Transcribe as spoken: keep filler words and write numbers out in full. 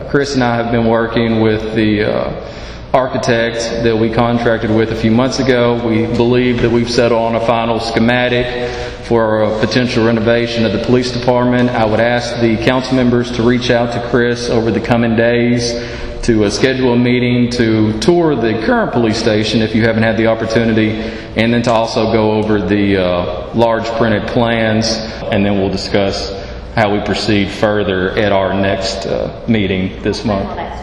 Chris and I have been working with the uh, architect that we contracted with a few months ago. We believe that we've settled on a final schematic for a potential renovation of the police department. I would ask the council members to reach out to Chris over the coming days to uh, schedule a meeting to tour the current police station if you haven't had the opportunity, and then to also go over the uh, large printed plans, and then we'll discuss how we proceed further at our next uh, meeting this month.